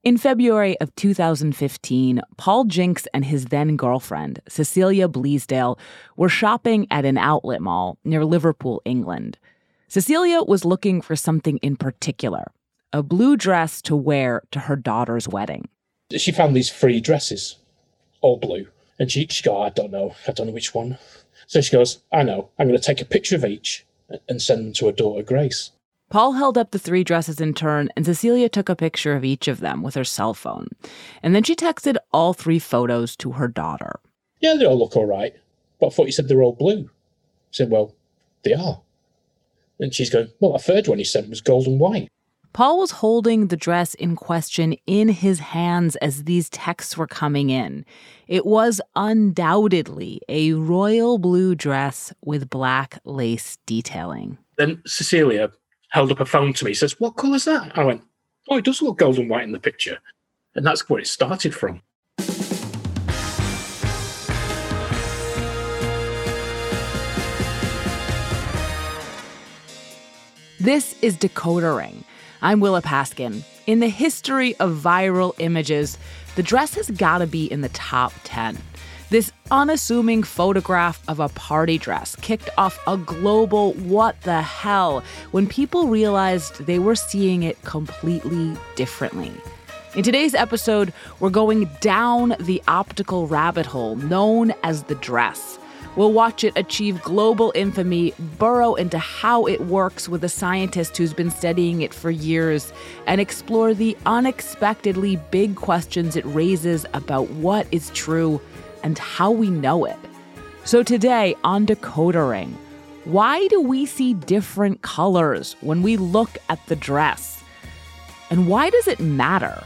In February of 2015, Paul Jinks and his then-girlfriend, Cecilia Bleasdale, were shopping at an outlet mall near Liverpool, England. Cecilia was looking for something in particular, a blue dress to wear to her daughter's wedding. She found these 3 dresses, all blue. And she goes, I don't know which one. So she goes, I know, I'm going to take a picture of each and send them to her daughter, Grace. Paul held up the 3 dresses in turn, and Cecilia took a picture of each of them with her cell phone. And then she texted all 3 photos to her daughter. Yeah, they all look all right. But I thought you said they were all blue. I said, well, they are. And she's going, well, that 3rd one you sent was gold and white. Paul was holding the dress in question in his hands as these texts were coming in. It was undoubtedly a royal blue dress with black lace detailing. Then Cecilia held up a phone to me, says, what colour's that? I went, oh, it does look gold and white in the picture. And that's where it started from. This is Decoder Ring. I'm Willa Paskin. In the history of viral images, the dress has got to be in the top 10. This unassuming photograph of a party dress kicked off a global what the hell when people realized they were seeing it completely differently. In today's episode, we're going down the optical rabbit hole known as the dress. We'll watch it achieve global infamy, burrow into how it works with a scientist who's been studying it for years, and explore the unexpectedly big questions it raises about what is true and how we know it. So today on Decoder Ring, why do we see different colors when we look at the dress? And why does it matter?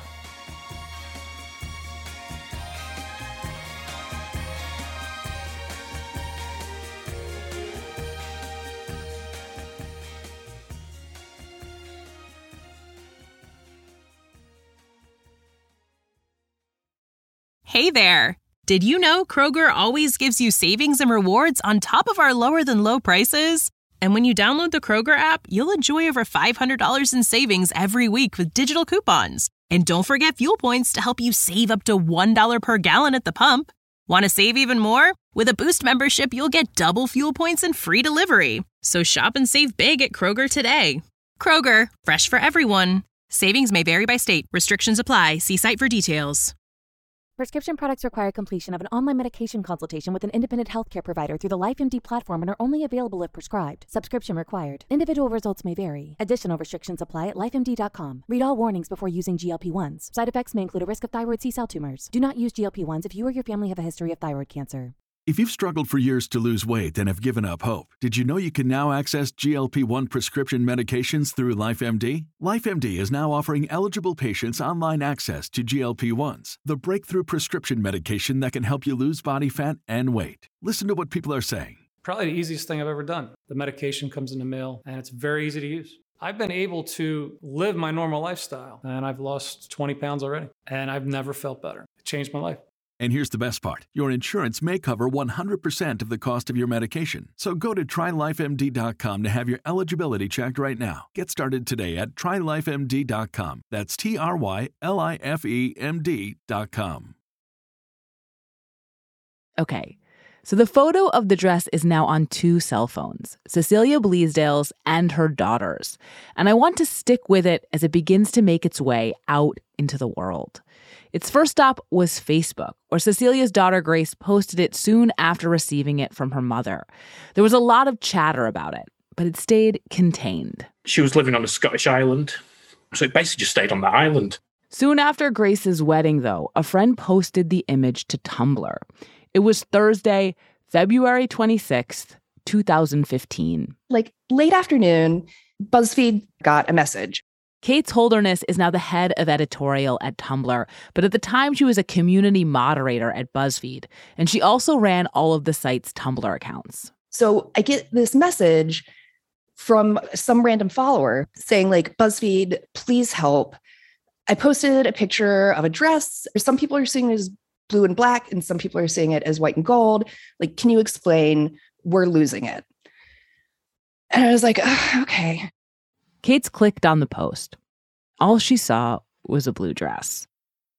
Hey there! Did you know Kroger always gives you savings and rewards on top of our lower-than-low prices? And when you download the Kroger app, you'll enjoy over $500 in savings every week with digital coupons. And don't forget fuel points to help you save up to $1 per gallon at the pump. Want to save even more? With a Boost membership, you'll get double fuel points and free delivery. So shop and save big at Kroger today. Kroger, fresh for everyone. Savings may vary by state. Restrictions apply. See site for details. Prescription products require completion of an online medication consultation with an independent healthcare provider through the LifeMD platform and are only available if prescribed. Subscription required. Individual results may vary. Additional restrictions apply at lifemd.com. Read all warnings before using GLP-1s. Side effects may include a risk of thyroid C-cell tumors. Do not use GLP-1s if you or your family have a history of thyroid cancer. If you've struggled for years to lose weight and have given up hope, did you know you can now access GLP-1 prescription medications through LifeMD? LifeMD is now offering eligible patients online access to GLP-1s, the breakthrough prescription medication that can help you lose body fat and weight. Listen to what people are saying. Probably the easiest thing I've ever done. The medication comes in the mail, and it's very easy to use. I've been able to live my normal lifestyle, and I've lost 20 pounds already, and I've never felt better. It changed my life. And here's the best part. Your insurance may cover 100% of the cost of your medication. So go to TryLifeMD.com to have your eligibility checked right now. Get started today at TryLifeMD.com. That's TryLifeMD.com. Okay, so the photo of the dress is now on 2 cell phones, Cecilia Bleasdale's and her daughter's. And I want to stick with it as it begins to make its way out into the world. Its first stop was Facebook, where Cecilia's daughter Grace posted it soon after receiving it from her mother. There was a lot of chatter about it, but it stayed contained. She was living on a Scottish island, so it basically just stayed on the island. Soon after Grace's wedding, though, a friend posted the image to Tumblr. It was Thursday, February 26th, 2015. Like late afternoon, BuzzFeed got a message. Kate Holderness is now the head of editorial at Tumblr, but at the time she was a community moderator at BuzzFeed, and she also ran all of the site's Tumblr accounts. So I get this message from some random follower saying, like, BuzzFeed, please help. I posted a picture of a dress. Some people are seeing it as blue and black, and some people are seeing it as white and gold. Like, can you explain? We're losing it. And I was like, okay. Kate's clicked on the post. All she saw was a blue dress.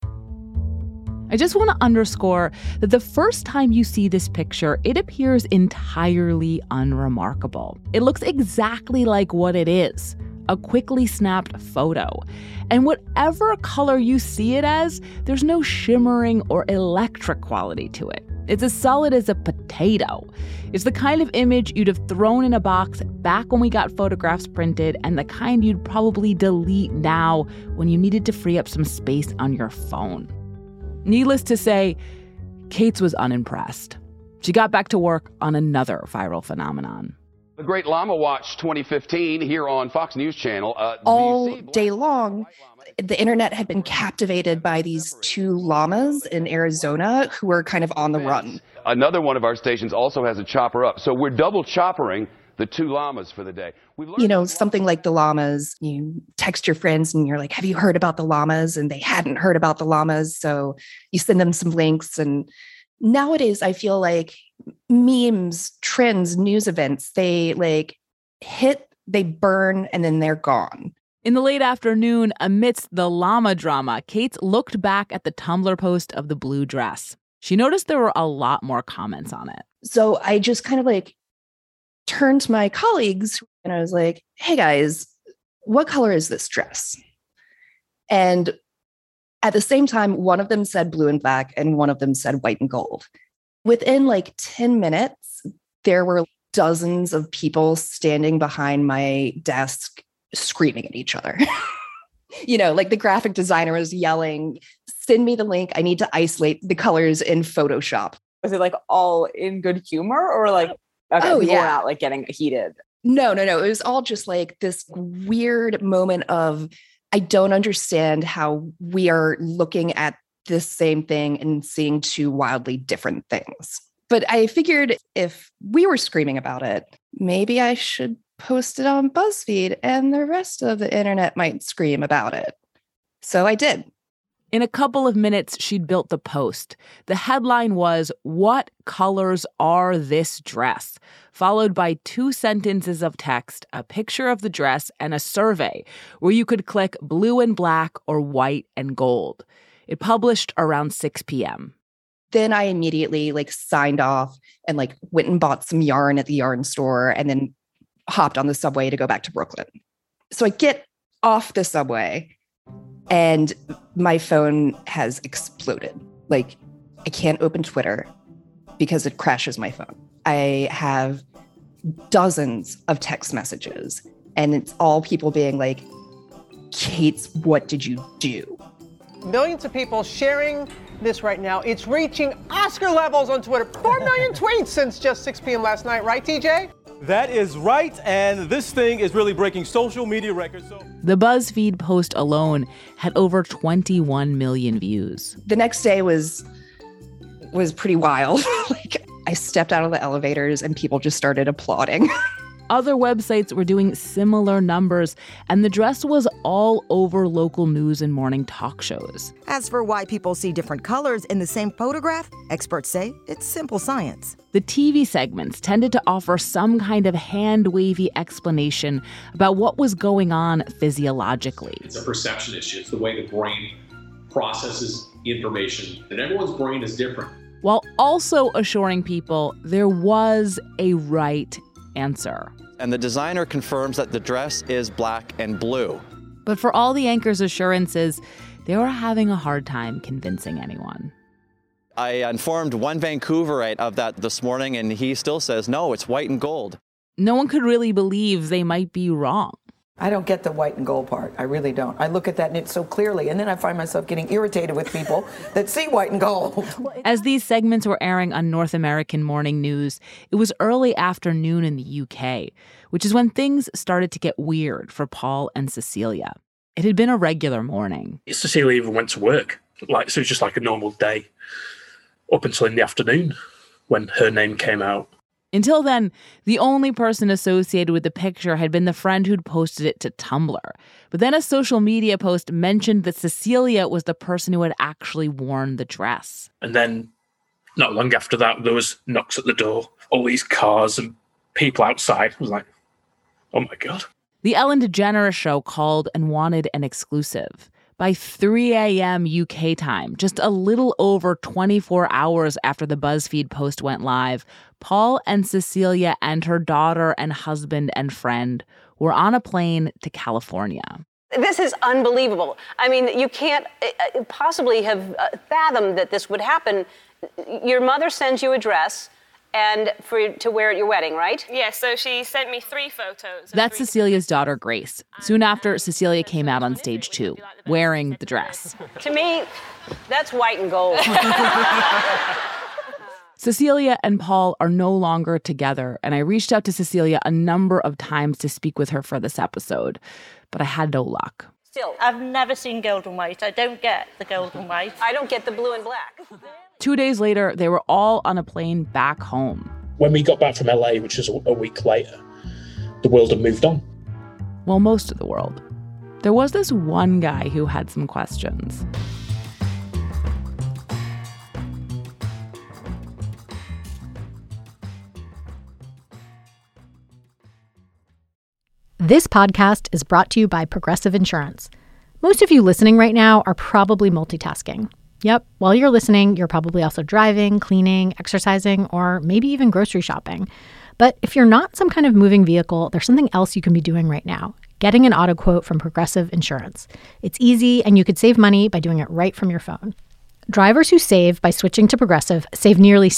I just want to underscore that the first time you see this picture, it appears entirely unremarkable. It looks exactly like what it is, a quickly snapped photo. And whatever color you see it as, there's no shimmering or electric quality to it. It's as solid as a potato. It's the kind of image you'd have thrown in a box back when we got photographs printed, and the kind you'd probably delete now when you needed to free up some space on your phone. Needless to say, Kate's was unimpressed. She got back to work on another viral phenomenon. The Great Llama Watch 2015 here on Fox News Channel. All day long, the internet had been captivated by these two llamas in Arizona who were kind of on the run. Another one of our stations also has a chopper up. So we're double choppering the two llamas for the day. Something like the llamas, you text your friends and you're like, have you heard about the llamas? And they hadn't heard about the llamas. So you send them some links. And nowadays, I feel like memes, trends, news events, they hit, they burn, and then they're gone. In the late afternoon, amidst the llama drama, Kate looked back at the Tumblr post of the blue dress. She noticed there were a lot more comments on it. So I just kind of turned to my colleagues and I was like, hey guys, what color is this dress? And at the same time, one of them said blue and black and one of them said white and gold. Within 10 minutes, there were dozens of people standing behind my desk screaming at each other. The graphic designer was yelling, send me the link. I need to isolate the colors in Photoshop. Was it all in good humor or people were not getting heated? No. It was all just this weird moment of, I don't understand how we are looking at this same thing and seeing two wildly different things. But I figured if we were screaming about it, maybe I should post it on BuzzFeed and the rest of the internet might scream about it. So I did. In a couple of minutes, she'd built the post. The headline was, "What colors are this dress?" followed by 2 sentences of text, a picture of the dress, and a survey where you could click blue and black or white and gold. It published around 6 p.m. Then I immediately signed off and went and bought some yarn at the yarn store and then hopped on the subway to go back to Brooklyn. So I get off the subway and my phone has exploded. I can't open Twitter because it crashes my phone. I have dozens of text messages and it's all people being like, Kate, what did you do? Millions of people sharing this right now. It's reaching Oscar levels on Twitter. 4 million tweets since just 6 p.m. last night, right, TJ? That is right, and this thing is really breaking social media records. The BuzzFeed post alone had over 21 million views. The next day was pretty wild. I stepped out of the elevators and people just started applauding. Other websites were doing similar numbers, and the dress was all over local news and morning talk shows. As for why people see different colors in the same photograph, experts say it's simple science. The TV segments tended to offer some kind of hand-wavy explanation about what was going on physiologically. It's a perception issue. It's the way the brain processes information, and everyone's brain is different. While also assuring people there was a right answer. And the designer confirms that the dress is black and blue. But for all the anchor's assurances, they were having a hard time convincing anyone. I informed one Vancouverite of that this morning, and he still says, no, it's white and gold. No one could really believe they might be wrong. I don't get the white and gold part. I really don't. I look at that and it's so clearly, and then I find myself getting irritated with people that see white and gold. As these segments were airing on North American morning news, it was early afternoon in the UK, which is when things started to get weird for Paul and Cecilia. It had been a regular morning. Cecilia even went to work. So it was just a normal day up until in the afternoon when her name came out. Until then, the only person associated with the picture had been the friend who'd posted it to Tumblr. But then a social media post mentioned that Cecilia was the person who had actually worn the dress. And then, not long after that, there was knocks at the door, all these cars and people outside. I was like, oh my God. The Ellen DeGeneres show called and wanted an exclusive. By 3 a.m. UK time, just a little over 24 hours after the BuzzFeed post went live, Paul and Cecilia and her daughter and husband and friend were on a plane to California. This is unbelievable. I mean, you can't possibly have fathomed that this would happen. Your mother sends you a dress and to wear at your wedding, right? Yeah, so she sent me 3 photos. That's Cecilia's daughter, Grace. Soon after, Cecilia came out on stage too, wearing the dress. To me, that's white and gold. Cecilia and Paul are no longer together, and I reached out to Cecilia a number of times to speak with her for this episode, but I had no luck. Still, I've never seen gold and white. I don't get the gold and white. I don't get the blue and black. 2 days later, they were all on a plane back home. When we got back from LA, which was a week later, the world had moved on. Well, most of the world. There was this one guy who had some questions. This podcast is brought to you by Progressive Insurance. Most of you listening right now are probably multitasking. Yep, while you're listening, you're probably also driving, cleaning, exercising, or maybe even grocery shopping. But if you're not some kind of moving vehicle, there's something else you can be doing right now, getting an auto quote from Progressive Insurance. It's easy, and you could save money by doing it right from your phone. Drivers who save by switching to Progressive save nearly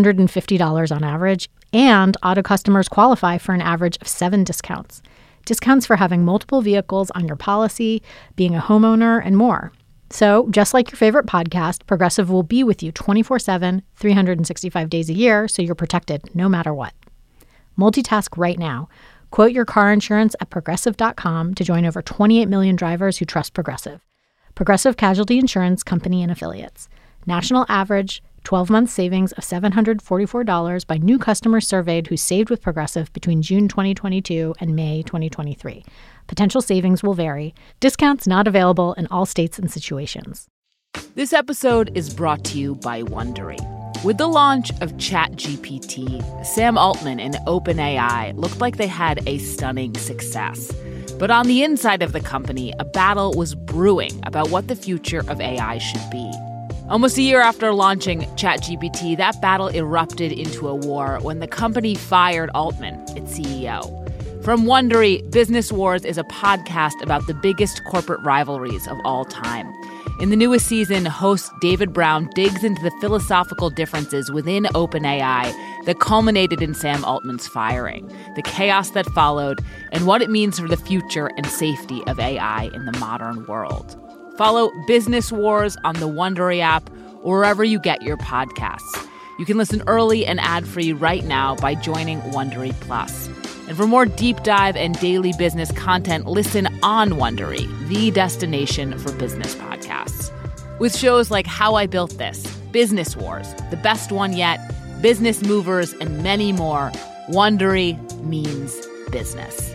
$750 on average, and auto customers qualify for an average of 7 discounts. Discounts for having multiple vehicles on your policy, being a homeowner, and more. So, just like your favorite podcast, Progressive will be with you 24/7, 365 days a year, so you're protected no matter what. Multitask right now. Quote your car insurance at Progressive.com to join over 28 million drivers who trust Progressive. Progressive Casualty Insurance Company and Affiliates. National average 12-month savings of $744 by new customers surveyed who saved with Progressive between June 2022 and May 2023. Potential savings will vary. Discounts not available in all states and situations. This episode is brought to you by Wondery. With the launch of ChatGPT, Sam Altman and OpenAI looked like they had a stunning success. But on the inside of the company, a battle was brewing about what the future of AI should be. Almost a year after launching ChatGPT, that battle erupted into a war when the company fired Altman, its CEO. From Wondery, Business Wars is a podcast about the biggest corporate rivalries of all time. In the newest season, host David Brown digs into the philosophical differences within OpenAI that culminated in Sam Altman's firing, the chaos that followed, and what it means for the future and safety of AI in the modern world. Follow Business Wars on the Wondery app or wherever you get your podcasts. You can listen early and ad-free right now by joining Wondery Plus. And for more deep dive and daily business content, listen on Wondery, the destination for business podcasts. With shows like How I Built This, Business Wars, The Best One Yet, Business Movers, and many more, Wondery means business.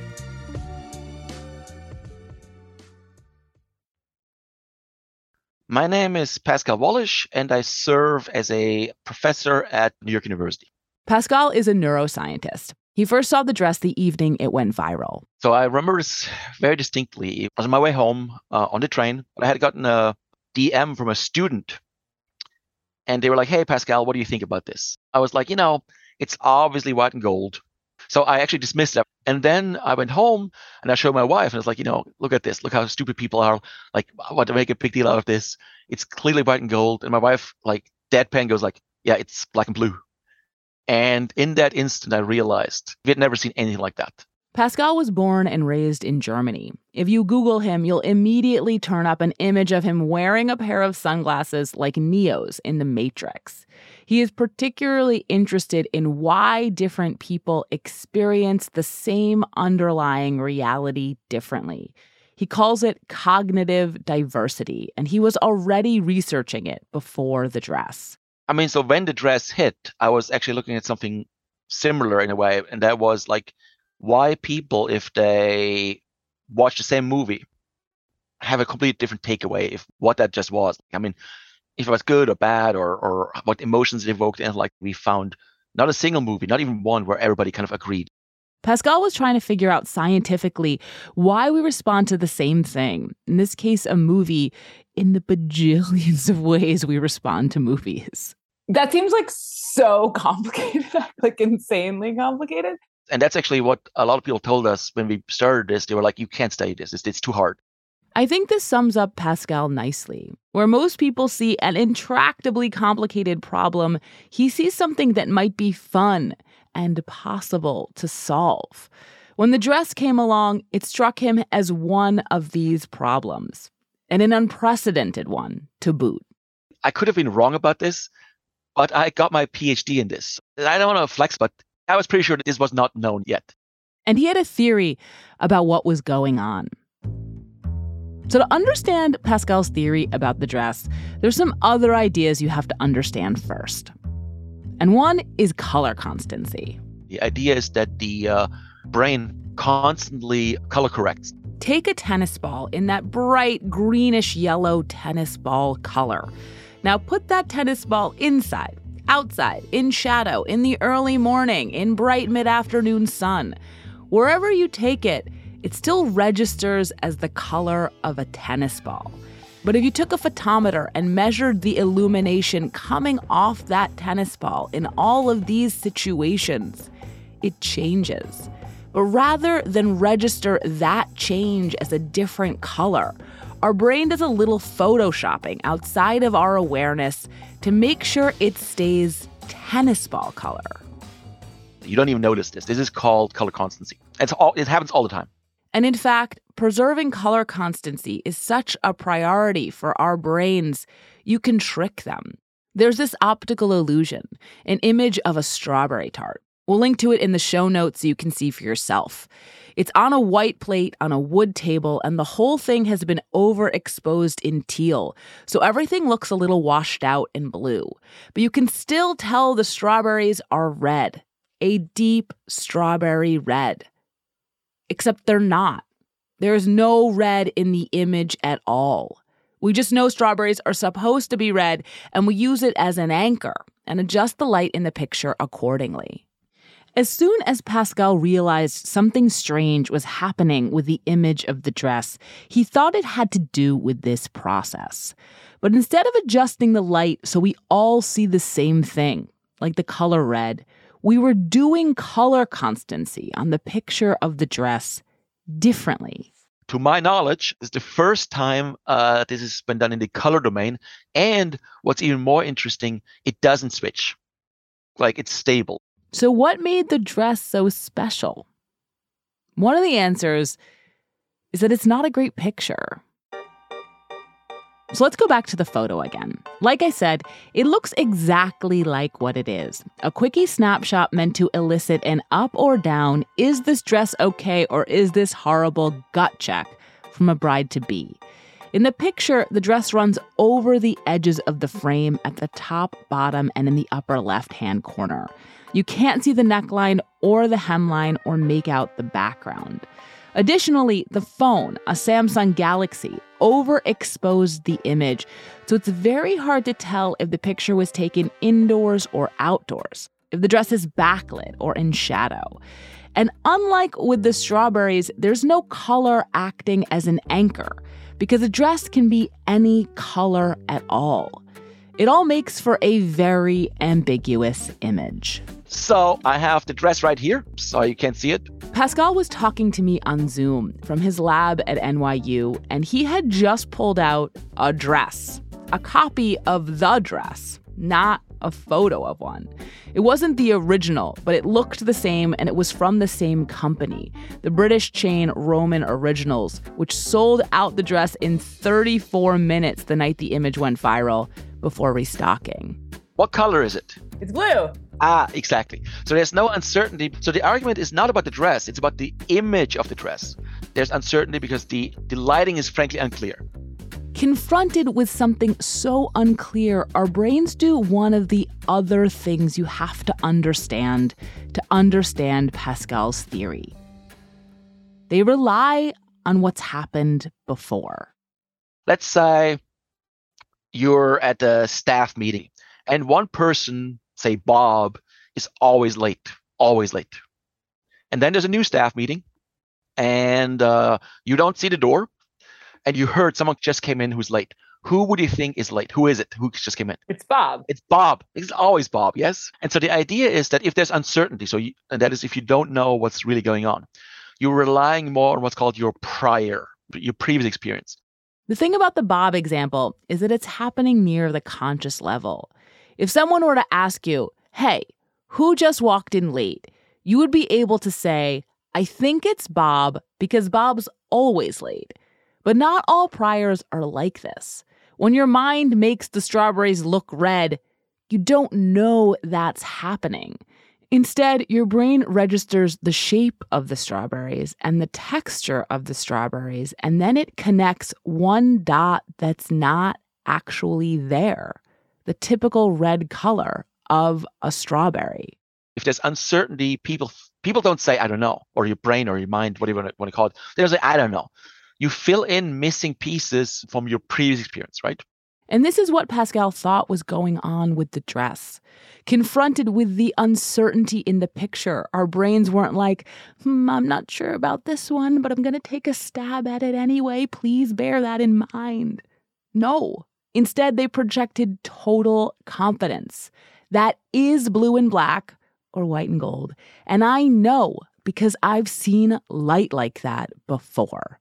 My name is Pascal Wallisch, and I serve as a professor at New York University. Pascal is a neuroscientist. He first saw the dress the evening it went viral. So I remember this very distinctly. I was on my way home on the train. I had gotten a DM from a student, and they were like, "Hey, Pascal, what do you think about this?" I was like, it's obviously white and gold. So I actually dismissed it. And then I went home and I showed my wife, and I was like, look at this. Look how stupid people are. Like, I want to make a big deal out of this. It's clearly white and gold. And my wife, like, deadpan goes like, yeah, it's black and blue. And in that instant, I realized we had never seen anything like that. Pascal was born and raised in Germany. If you Google him, you'll immediately turn up an image of him wearing a pair of sunglasses like Neo's in The Matrix. He is particularly interested in why different people experience the same underlying reality differently. He calls it cognitive diversity, and he was already researching it before the dress. I mean, so when the dress hit, I was actually looking at something similar in a way, and that was like why people, if they watch the same movie, have a completely different takeaway if what that just was. I mean, if it was good or bad or what emotions it evoked, and like we found not a single movie, not even one where everybody kind of agreed. Pascal was trying to figure out scientifically why we respond to the same thing, in this case, a movie, in the bajillions of ways we respond to movies. That seems like so complicated, like insanely complicated. And that's actually what a lot of people told us when we started this. They were like, you can't study this. It's too hard. I think this sums up Pascal nicely. Where most people see an intractably complicated problem, he sees something that might be fun and possible to solve. When the dress came along, it struck him as one of these problems, and an unprecedented one to boot. I could have been wrong about this, but I got my PhD in this. I don't want to flex, but I was pretty sure that this was not known yet. And he had a theory about what was going on. So to understand Pascal's theory about the dress, there's some other ideas you have to understand first. And one is color constancy. The idea is that the brain constantly color corrects. Take a tennis ball in that bright greenish yellow tennis ball color. Now put that tennis ball inside, outside, in shadow, in the early morning, in bright mid-afternoon sun. Wherever you take it, it still registers as the color of a tennis ball. But if you took a photometer and measured the illumination coming off that tennis ball in all of these situations, it changes. But rather than register that change as a different color, our brain does a little photoshopping outside of our awareness to make sure it stays tennis ball color. You don't even notice this. This is called color constancy. It happens all the time. And in fact, preserving color constancy is such a priority for our brains, you can trick them. There's this optical illusion, an image of a strawberry tart. We'll link to it in the show notes so you can see for yourself. It's on a white plate on a wood table, and the whole thing has been overexposed in teal, so everything looks a little washed out in blue. But you can still tell the strawberries are red, a deep strawberry red. Except they're not. There's no red in the image at all. We just know strawberries are supposed to be red, and we use it as an anchor and adjust the light in the picture accordingly. As soon as Pascal realized something strange was happening with the image of the dress, he thought it had to do with this process. But instead of adjusting the light so we all see the same thing, like the color red, we were doing color constancy on the picture of the dress differently. To my knowledge, it's the first time this has been done in the color domain. And what's even more interesting, it doesn't switch. Like, it's stable. So what made the dress so special? One of the answers is that it's not a great picture. So let's go back to the photo again. Like I said, it looks exactly like what it is. A quickie snapshot meant to elicit an up or down, is this dress okay or is this horrible gut check from a bride-to-be. In the picture, the dress runs over the edges of the frame at the top, bottom, and in the upper left-hand corner. You can't see the neckline or the hemline or make out the background. Additionally, the phone, a Samsung Galaxy, overexposed the image, so it's very hard to tell if the picture was taken indoors or outdoors, if the dress is backlit or in shadow. And unlike with the strawberries, there's no color acting as an anchor, because a dress can be any color at all. It all makes for a very ambiguous image. So I have the dress right here, so you can't see it. Pascal was talking to me on Zoom from his lab at NYU, and he had just pulled out a dress, a copy of the dress, not a photo of one. It wasn't the original, but it looked the same, and it was from the same company, the British chain Roman Originals, which sold out the dress in 34 minutes the night the image went viral before restocking. What color is it? It's blue. Ah, exactly. So there's no uncertainty. So the argument is not about the dress, it's about the image of the dress. There's uncertainty because the lighting is frankly unclear. Confronted with something so unclear, our brains do one of the other things you have to understand Pascal's theory. They rely on what's happened before. Let's say you're at a staff meeting and one person, say Bob, is always late. And then there's a new staff meeting, and you don't see the door, and you heard someone just came in who's late. Who would you think is late? Who is it? Who just came in? It's Bob. It's Bob. It's always Bob, yes? And so the idea is that if there's uncertainty, and that is if you don't know what's really going on, you're relying more on what's called your previous experience. The thing about the Bob example is that it's happening near the conscious level. If someone were to ask you, hey, who just walked in late? You would be able to say, I think it's Bob because Bob's always late. But not all priors are like this. When your mind makes the strawberries look red, you don't know that's happening. Instead, your brain registers the shape of the strawberries and the texture of the strawberries, and then it connects one dot that's not actually there, the typical red color of a strawberry. If there's uncertainty, people don't say, I don't know, or your brain or your mind, whatever you want to call it. They don't say, I don't know. You fill in missing pieces from your previous experience, right? And this is what Pascal thought was going on with the dress. Confronted with the uncertainty in the picture, our brains weren't like, I'm not sure about this one, but I'm going to take a stab at it anyway. Please bear that in mind. No. Instead, they projected total confidence. That is blue and black or white and gold. And I know because I've seen light like that before.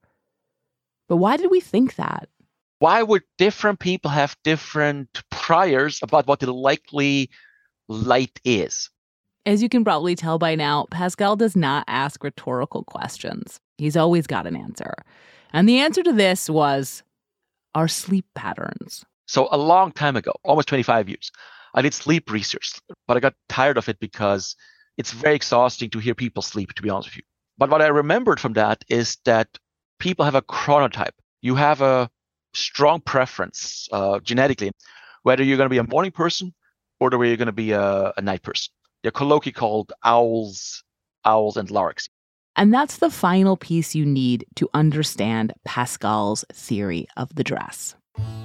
But why did we think that? Why would different people have different priors about what the likely light is? As you can probably tell by now, Pascal does not ask rhetorical questions. He's always got an answer. And the answer to this was our sleep patterns. So a long time ago, almost 25 years, I did sleep research, but I got tired of it because it's very exhausting to hear people sleep, to be honest with you. But what I remembered from that is that people have a chronotype. You have a strong preference genetically, whether you're going to be a morning person or whether you're going to be a night person. They're colloquially called owls and larks. And that's the final piece you need to understand Pascal's theory of the dress.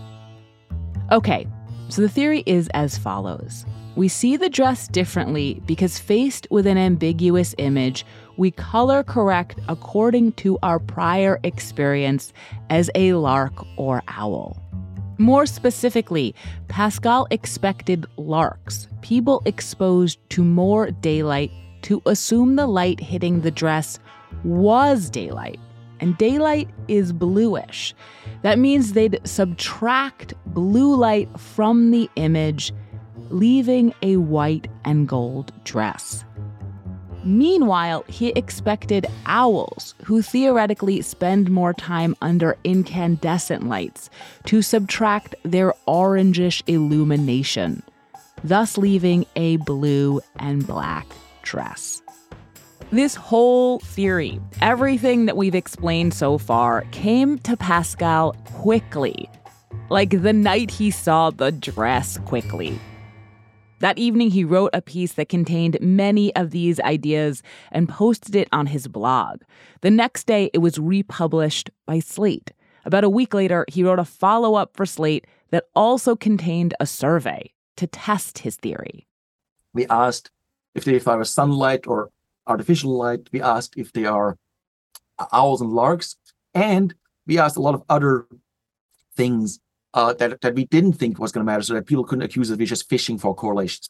Okay, so the theory is as follows. We see the dress differently because faced with an ambiguous image, we color correct according to our prior experience as a lark or owl. More specifically, Pascal expected larks, people exposed to more daylight, to assume the light hitting the dress was daylight. And daylight is bluish. That means they'd subtract blue light from the image, leaving a white and gold dress. Meanwhile, he expected owls, who theoretically spend more time under incandescent lights, to subtract their orangish illumination, thus leaving a blue and black dress. This whole theory, everything that we've explained so far, came to Pascal quickly, like the night he saw the dress quickly. That evening, he wrote a piece that contained many of these ideas and posted it on his blog. The next day, it was republished by Slate. About a week later, he wrote a follow-up for Slate that also contained a survey to test his theory. We asked if they are sunlight or artificial light. We asked if they are owls and larks. And we asked a lot of other things that we didn't think was going to matter, so that people couldn't accuse us of just fishing for correlations.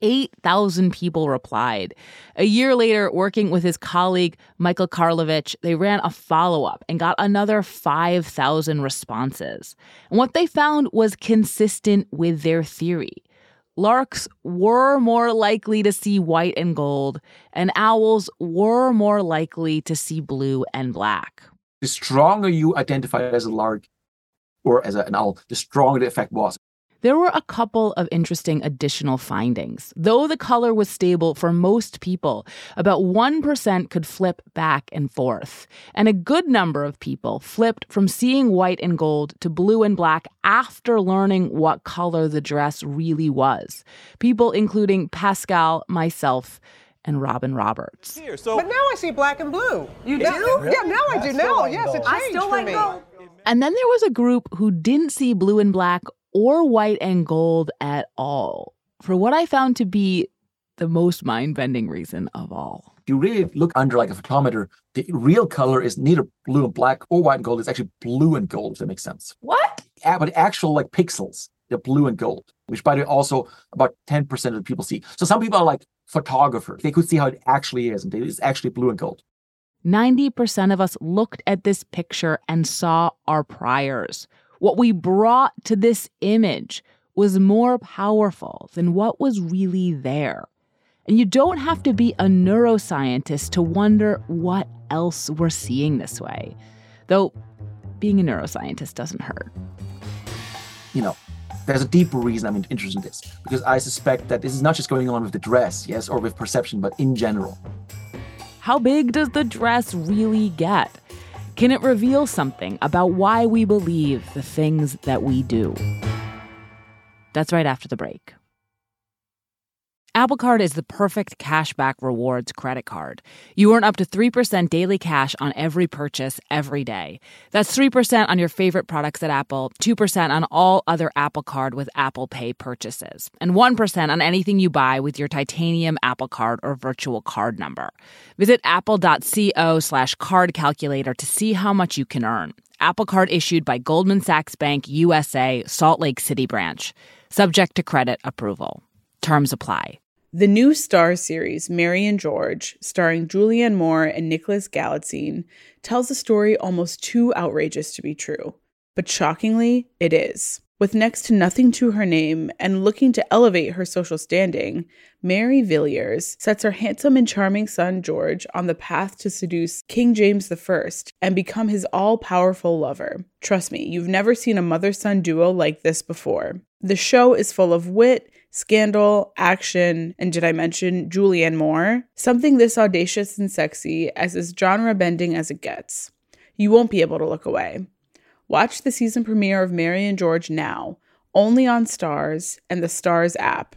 8,000 people replied. A year later, working with his colleague, Michael Karlovich, they ran a follow-up and got another 5,000 responses. And what they found was consistent with their theory. Larks were more likely to see white and gold, and owls were more likely to see blue and black. The stronger you identify as a lark or as an owl, the stronger the effect was. There were a couple of interesting additional findings. Though the color was stable for most people, about 1% could flip back and forth. And a good number of people flipped from seeing white and gold to blue and black after learning what color the dress really was. People including Pascal, myself, and Robin Roberts. But now I see black and blue. You do? Yeah, now I do. Now, yes, it changed I still like gold. And then there was a group who didn't see blue and black or white and gold at all, for what I found to be the most mind-bending reason of all. you really look under like a photometer, the real color is neither blue and black or white and gold. It's actually blue and gold, if that makes sense. What? But actual like pixels, they're blue and gold, which by the way also about 10% of the people see. So some people are like photographers. They could see how it actually is, and it's actually blue and gold. 90% of us looked at this picture and saw our priors. What we brought to this image was more powerful than what was really there. And you don't have to be a neuroscientist to wonder what else we're seeing this way. Though being a neuroscientist doesn't hurt. You know, there's a deeper reason I'm interested in this, because I suspect that this is not just going on with the dress, yes, or with perception, but in general. How big does the dress really get? Can it reveal something about why we believe the things that we do? That's right after the break. Apple Card is the perfect cashback rewards credit card. You earn up to 3% daily cash on every purchase every day. That's 3% on your favorite products at Apple, 2% on all other Apple Card with Apple Pay purchases, and 1% on anything you buy with your titanium Apple Card or virtual card number. Visit apple.co/card calculator to see how much you can earn. Apple Card issued by Goldman Sachs Bank USA, Salt Lake City branch. Subject to credit approval. Terms apply. The new Starz series, Mary and George, starring Julianne Moore and Nicholas Galitzine, tells a story almost too outrageous to be true. But shockingly, it is. With next to nothing to her name and looking to elevate her social standing, Mary Villiers sets her handsome and charming son George on the path to seduce King James I and become his all-powerful lover. Trust me, you've never seen a mother-son duo like this before. The show is full of wit, scandal, action, and did I mention Julianne Moore? Something this audacious and sexy as is genre-bending as it gets. You won't be able to look away. Watch the season premiere of Mary and George now, only on Starz and the Starz app.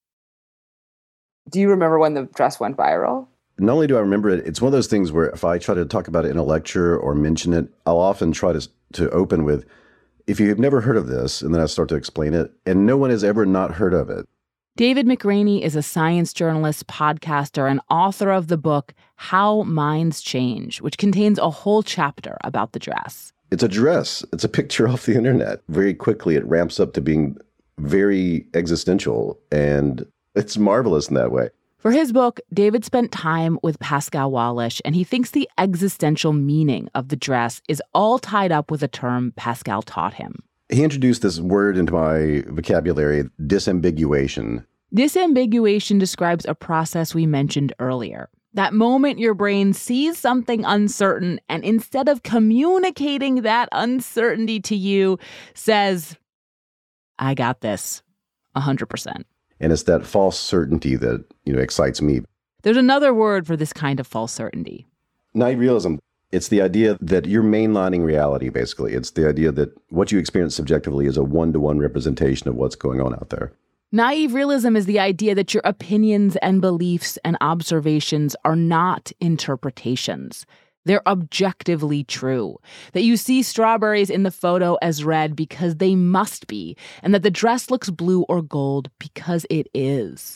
Do you remember when the dress went viral? Not only do I remember it, it's one of those things where if I try to talk about it in a lecture or mention it, I'll often try to open with, if you've never heard of this, and then I start to explain it, and no one has ever not heard of it. David McRaney is a science journalist, podcaster, and author of the book How Minds Change, which contains a whole chapter about the dress. It's a dress. It's a picture off the internet. Very quickly, it ramps up to being very existential, and it's marvelous in that way. For his book, David spent time with Pascal Wallisch, and he thinks the existential meaning of the dress is all tied up with a term Pascal taught him. He introduced this word into my vocabulary, disambiguation. Disambiguation describes a process we mentioned earlier. That moment your brain sees something uncertain and instead of communicating that uncertainty to you, says, I got this, 100%. And it's that false certainty that, excites me. There's another word for this kind of false certainty. Naive realism. It's the idea that you're mainlining reality, basically. It's the idea that what you experience subjectively is a one-to-one representation of what's going on out there. Naive realism is the idea that your opinions and beliefs and observations are not interpretations. They're objectively true. That you see strawberries in the photo as red because they must be, and that the dress looks blue or gold because it is.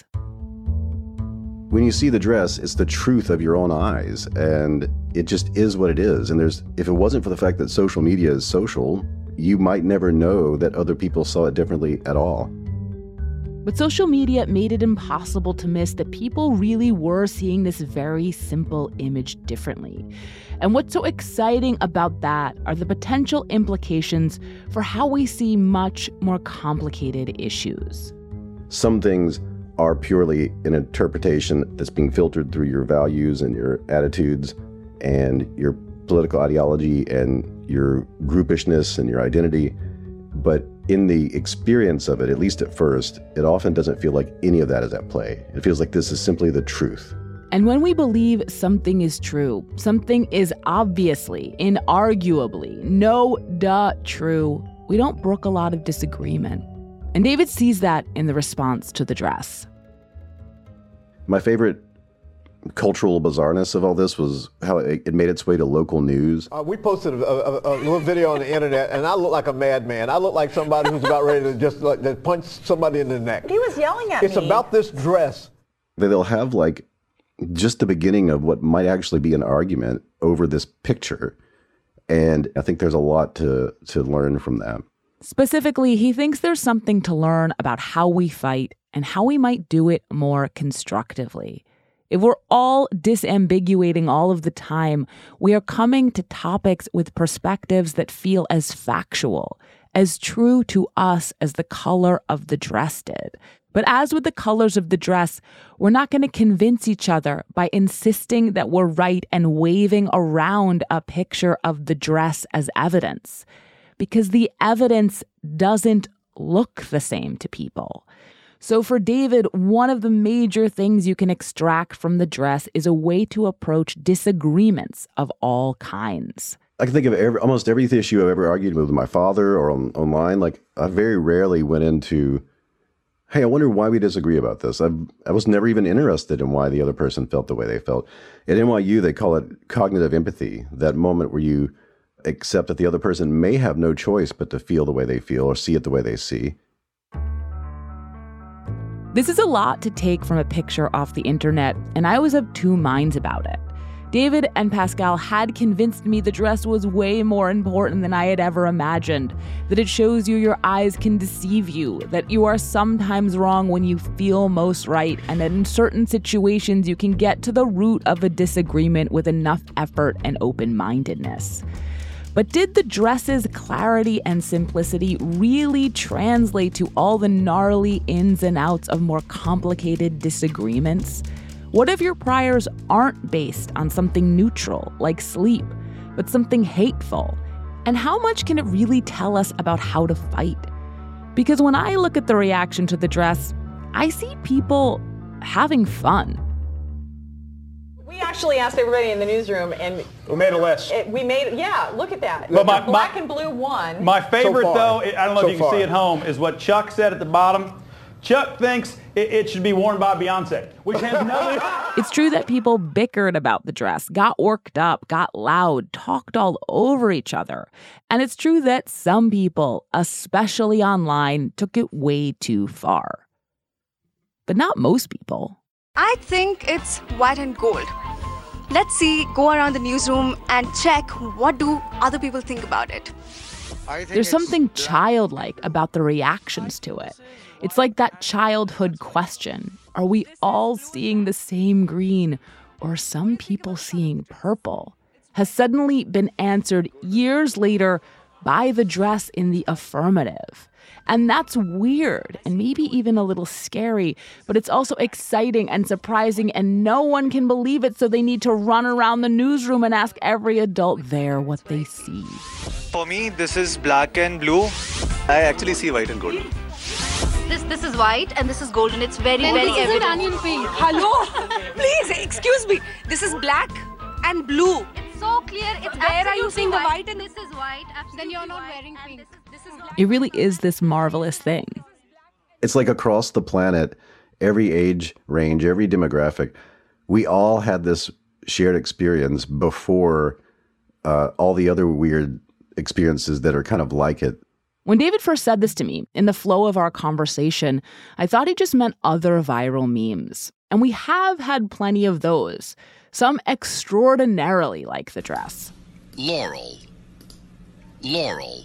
When you see the dress, it's the truth of your own eyes, and it just is what it is. And if it wasn't for the fact that social media is social, you might never know that other people saw it differently at all. But social media made it impossible to miss that people really were seeing this very simple image differently. And what's so exciting about that are the potential implications for how we see much more complicated issues. Some things are purely an interpretation that's being filtered through your values and your attitudes and your political ideology and your groupishness and your identity. But in the experience of it, at least at first, it often doesn't feel like any of that is at play. It feels like this is simply the truth. And when we believe something is true, something is obviously, inarguably, true, we don't brook a lot of disagreement. And David sees that in the response to the dress. My favorite cultural bizarreness of all this was how it made its way to local news. We posted a little video on the internet, and I look like a madman. I look like somebody who's about ready to just punch somebody in the neck. He was yelling at me. It's about this dress. They'll have like just the beginning of what might actually be an argument over this picture. And I think there's a lot to learn from that. Specifically, he thinks there's something to learn about how we fight and how we might do it more constructively. If we're all disambiguating all of the time, we are coming to topics with perspectives that feel as factual, as true to us as the color of the dress did. But as with the colors of the dress, we're not going to convince each other by insisting that we're right and waving around a picture of the dress as evidence, because the evidence doesn't look the same to people. So for David, one of the major things you can extract from the dress is a way to approach disagreements of all kinds. I can think of almost every issue I've ever argued with my father or online. Like, I very rarely went into, hey, I wonder why we disagree about this. I was never even interested in why the other person felt the way they felt. At NYU, they call it cognitive empathy, that moment where you accept that the other person may have no choice but to feel the way they feel or see it the way they see. This is a lot to take from a picture off the internet, and I was of two minds about it. David and Pascal had convinced me the dress was way more important than I had ever imagined, that it shows you your eyes can deceive you, that you are sometimes wrong when you feel most right, and that in certain situations you can get to the root of a disagreement with enough effort and open-mindedness. But did the dress's clarity and simplicity really translate to all the gnarly ins and outs of more complicated disagreements? What if your priors aren't based on something neutral, like sleep, but something hateful? And how much can it really tell us about how to fight? Because when I look at the reaction to the dress, I see people having fun. We actually asked everybody in the newsroom, and we made a list. Look at that. But the black and blue one. My favorite, though, I don't know if you can see at home, is what Chuck said at the bottom. Chuck thinks it should be worn by Beyonce, which has nothing. It's true that people bickered about the dress, got worked up, got loud, talked all over each other. And it's true that some people, especially online, took it way too far. But not most people. I think it's white and gold. Let's go around the newsroom and check what do other people think about it. There's something childlike about the reactions to it. It's like that childhood question. Are we all seeing the same green, or are some people seeing purple? Has suddenly been answered years later by the dress in the affirmative. And that's weird and maybe even a little scary, but it's also exciting and surprising, and no one can believe it, so they need to run around the newsroom and ask every adult there what they see. For me, this is black and blue. I actually see white and gold. This is white and this is golden. It's very, very evident. This is an onion pink. Hello? Please, excuse me. This is black and blue. It's so clear. It's where are you seeing the white and this is white? Then you're not wearing pink. It really is this marvelous thing. It's like across the planet, every age range, every demographic, we all had this shared experience before all the other weird experiences that are kind of like it. When David first said this to me, in the flow of our conversation, I thought he just meant other viral memes. And we have had plenty of those, some extraordinarily like the dress. Laurel. Laurel.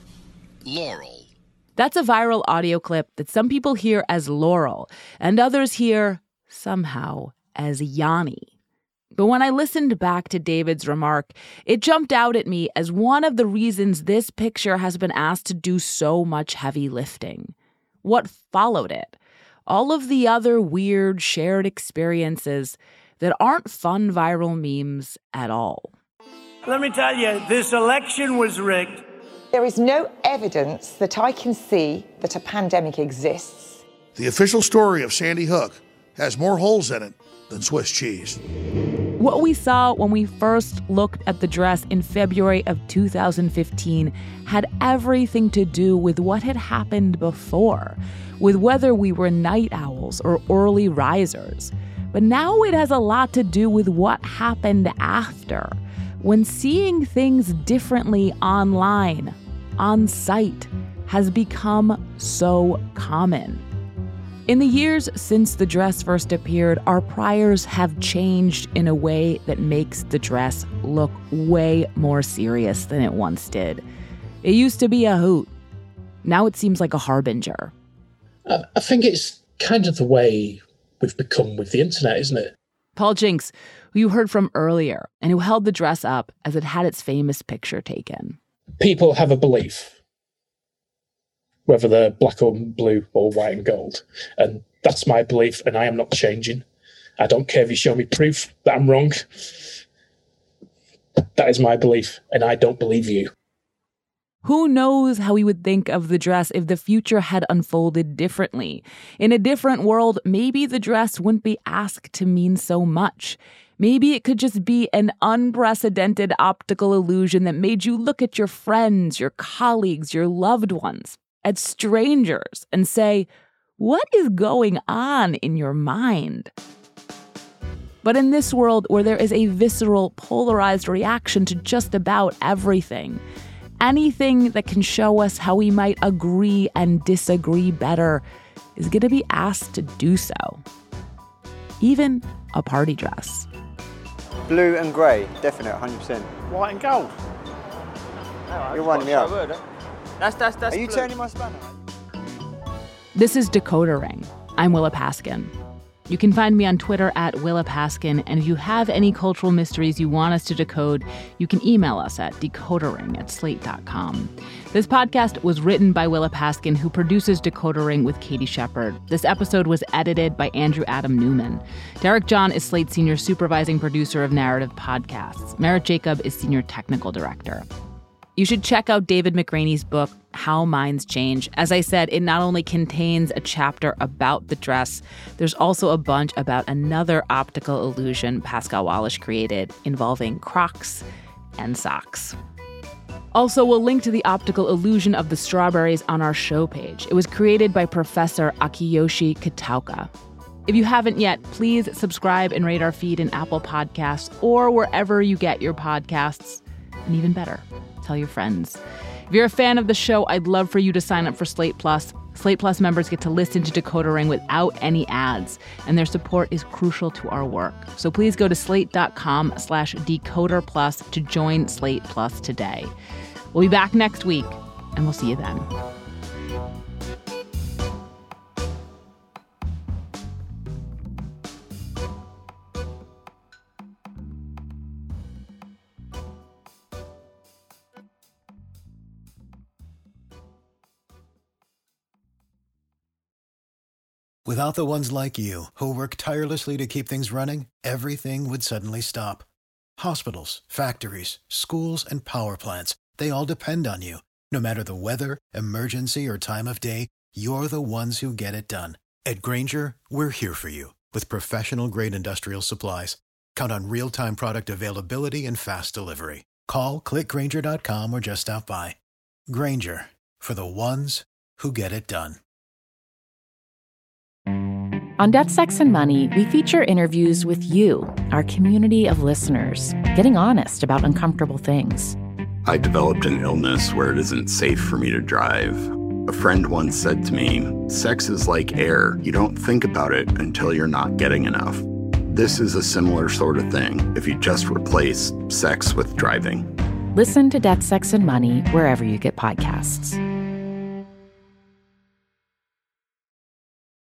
Laurel. That's a viral audio clip that some people hear as Laurel, and others hear, somehow, as Yanni. But when I listened back to David's remark, it jumped out at me as one of the reasons this picture has been asked to do so much heavy lifting. What followed it? All of the other weird shared experiences that aren't fun viral memes at all. Let me tell you, this election was rigged. There is no evidence that I can see that a pandemic exists. The official story of Sandy Hook has more holes in it than Swiss cheese. What we saw when we first looked at the dress in February of 2015 had everything to do with what had happened before, with whether we were night owls or early risers. But now it has a lot to do with what happened after, when seeing things differently online, on site, has become so common. In the years since the dress first appeared, our priors have changed in a way that makes the dress look way more serious than it once did. It used to be a hoot. Now it seems like a harbinger. I think it's kind of the way we've become with the internet, isn't it? Paul Jinks, who you heard from earlier, and who held the dress up as it had its famous picture taken. People have a belief, whether they're black or blue or white and gold. And that's my belief, and I am not changing. I don't care if you show me proof that I'm wrong. That is my belief, and I don't believe you. Who knows how we would think of the dress if the future had unfolded differently? In a different world, maybe the dress wouldn't be asked to mean so much. Maybe it could just be an unprecedented optical illusion that made you look at your friends, your colleagues, your loved ones, at strangers, and say, what is going on in your mind? But in this world where there is a visceral, polarized reaction to just about everything, anything that can show us how we might agree and disagree better is going to be asked to do so. Even a party dress. Blue and grey, definite, 100%. White and gold. You're winding me up. That's Are you blue. turning my spanner? This is Decoder Ring. I'm Willa Paskin. You can find me on Twitter at Willa Paskin, and if you have any cultural mysteries you want us to decode, you can email us at decodering@slate.com. This podcast was written by Willa Paskin, who produces Decoder Ring with Katie Shepard. This episode was edited by Andrew Adam Newman. Derek John is Slate's senior supervising producer of narrative podcasts. Merritt Jacob is senior technical director. You should check out David McRaney's book, How Minds Change. As I said, it not only contains a chapter about the dress, there's also a bunch about another optical illusion Pascal Wallish created involving Crocs and socks. Also, we'll link to the optical illusion of the strawberries on our show page. It was created by Professor Akiyoshi Kitaoka. If you haven't yet, please subscribe and rate our feed in Apple Podcasts or wherever you get your podcasts. And even better, tell your friends. If you're a fan of the show, I'd love for you to sign up for Slate Plus. Slate Plus members get to listen to Decoder Ring without any ads, and their support is crucial to our work. So please go to slate.com/decoder plus to join Slate Plus today. We'll be back next week, and we'll see you then. Without the ones like you, who work tirelessly to keep things running, everything would suddenly stop. Hospitals, factories, schools, and power plants, they all depend on you. No matter the weather, emergency, or time of day, you're the ones who get it done. At Grainger, we're here for you with professional-grade industrial supplies. Count on real-time product availability and fast delivery. Call, click Grainger.com, or just stop by. Grainger, for the ones who get it done. On Death, Sex, and Money, we feature interviews with you, our community of listeners, getting honest about uncomfortable things. I developed an illness where it isn't safe for me to drive. A friend once said to me, sex is like air. You don't think about it until you're not getting enough. This is a similar sort of thing if you just replace sex with driving. Listen to Death, Sex, and Money wherever you get podcasts.